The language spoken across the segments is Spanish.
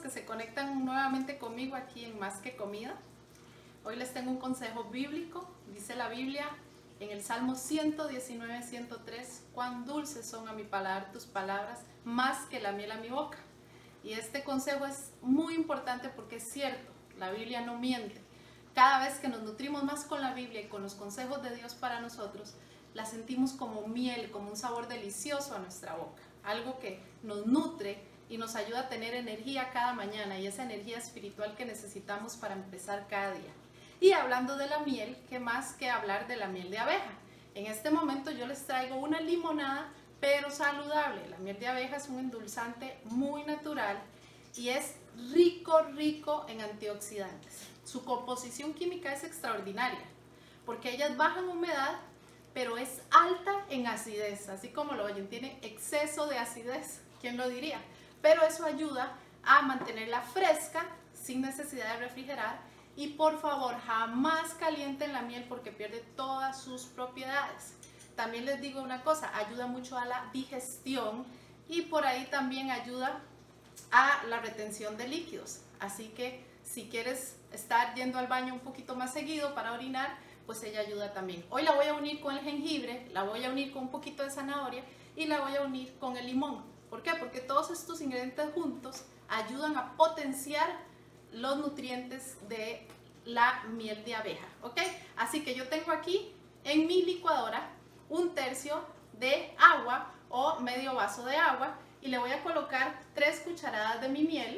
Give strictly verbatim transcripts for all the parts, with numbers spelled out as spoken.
que se conectan nuevamente conmigo aquí en Más que Comida. Hoy les tengo un consejo bíblico. Dice la Biblia en el Salmo ciento diecinueve, ciento tres, cuán dulces son a mi paladar tus palabras, más que la miel a mi boca. Y este consejo es muy importante porque es cierto, la Biblia no miente. Cada vez que nos nutrimos más con la Biblia y con los consejos de Dios para nosotros, la sentimos como miel, como un sabor delicioso a nuestra boca. Algo que nos nutre y nos ayuda a tener energía cada mañana y esa energía espiritual que necesitamos para empezar cada día. Y hablando de la miel, ¿qué más que hablar de la miel de abeja? En este momento yo les traigo una limonada, pero saludable. La miel de abeja es un endulzante muy natural y es rico, rico en antioxidantes. Su composición química es extraordinaria, porque ellas bajan humedad, pero es alta en acidez, así como lo oyen, tiene exceso de acidez, ¿quién lo diría? Pero eso ayuda a mantenerla fresca, sin necesidad de refrigerar, y por favor, jamás calienten la miel porque pierde todas sus propiedades. También les digo una cosa, ayuda mucho a la digestión y por ahí también ayuda a la retención de líquidos. Así que si quieres estar yendo al baño un poquito más seguido para orinar, pues ella ayuda también. Hoy la voy a unir con el jengibre, la voy a unir con un poquito de zanahoria y la voy a unir con el limón. ¿Por qué? Porque todos estos ingredientes juntos ayudan a potenciar los nutrientes de la miel de abeja, ¿ok? Así que yo tengo aquí en mi licuadora un tercio de agua o medio vaso de agua y le voy a colocar tres cucharadas de mi miel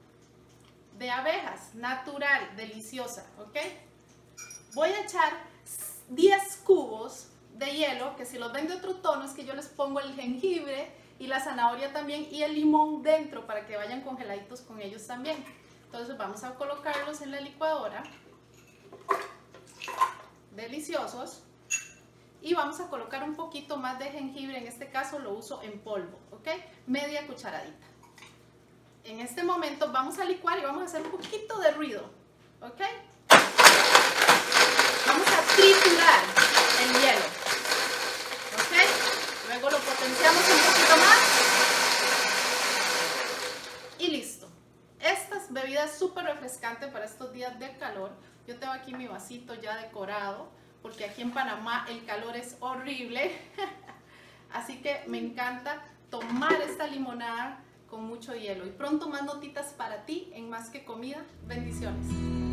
de abejas, natural, deliciosa, ¿ok? Voy a echar diez cubos de hielo, que si los ven de otro tono es que yo les pongo el jengibre y la zanahoria también y el limón dentro para que vayan congeladitos con ellos también. Entonces vamos a colocarlos en la licuadora, deliciosos, y vamos a colocar un poquito más de jengibre, en este caso lo uso en polvo, ¿ok? Media cucharadita. En este momento vamos a licuar y vamos a hacer un poquito de ruido, ¿ok? Vamos a triturar el hielo, ¿ok? Luego lo potenciamos un poquito más y listo. Esta bebida es súper refrescante para estos días de calor. Yo tengo aquí mi vasito ya decorado porque aquí en Panamá el calor es horrible. Así que me encanta tomar esta limonada con mucho hielo. Y pronto más notitas para ti en Más que Comida. Bendiciones.